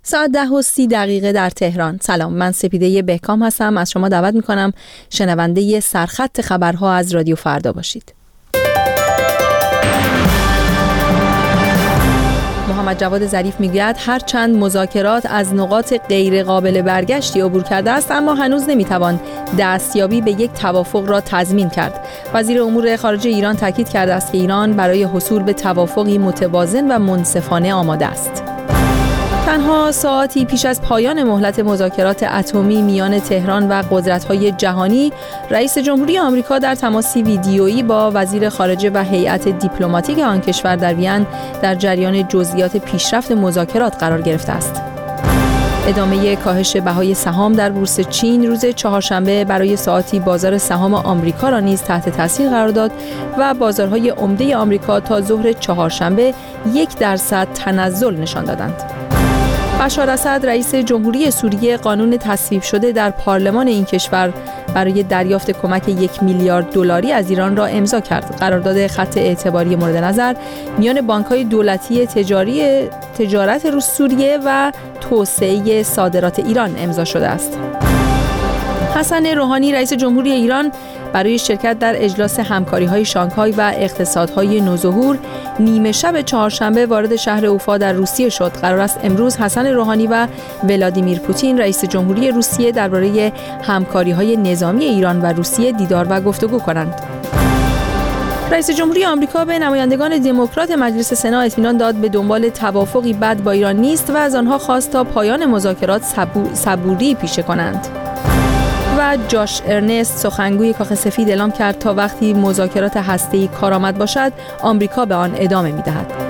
ساعت 10:30 در تهران. سلام، من سپیده بهکام هستم. از شما دعوت میکنم شنونده سرخط خبرها از رادیو فردا باشید. محمد جواد ظریف میگوید هرچند مذاکرات از نقاط غیر قابل برگشتی عبور کرده است، اما هنوز نمیتوان دستیابی به یک توافق را تضمین کرد. وزیر امور خارجه ایران تاکید کرده است که ایران برای حصول به توافقی متوازن و منصفانه آماده است. تنها ساعتی پیش از پایان مهلت مذاکرات اتمی میان تهران و قدرت‌های جهانی، رئیس جمهوری آمریکا در تماسی ویدیویی با وزیر خارجه و هیئت دیپلماتیک آن کشور در وین در جریان جزئیات پیشرفت مذاکرات قرار گرفته است. ادامه کاهش بهای سهام در بورس چین روز چهارشنبه برای ساعتی بازار سهام آمریکا را نیز تحت تاثیر قرار داد و بازارهای عمده آمریکا تا ظهر چهارشنبه 1% تنزل نشان دادند. بشار اسد رئیس جمهوری سوریه قانون تصویب شده در پارلمان این کشور برای دریافت کمک 1 میلیارد دلاری از ایران را امضا کرد. قرارداد خط اعتباری مورد نظر میان بانک‌های دولتی تجارت سوریه و توسعه صادرات ایران امضا شده است. حسن روحانی رئیس جمهوری ایران برای شرکت در اجلاس همکاری‌های شانگهای و اقتصادهای نوظهور نیمه شب چهارشنبه وارد شهر اوفا در روسیه شد. قرار است امروز حسن روحانی و ولادیمیر پوتین رئیس جمهوری روسیه درباره همکاری‌های نظامی ایران و روسیه دیدار و گفتگو کنند. رئیس جمهوری آمریکا به نمایندگان دموکرات مجلس سنا اطمینان داد به دنبال توافقی بد با ایران نیست و از آنها خواست تا پایان مذاکرات صبوری پیشه کنند. و جاش ارنست سخنگوی کاخ سفید اعلام کرد تا وقتی مذاکرات هسته‌ای کارآمد باشد، آمریکا به آن ادامه می‌دهد.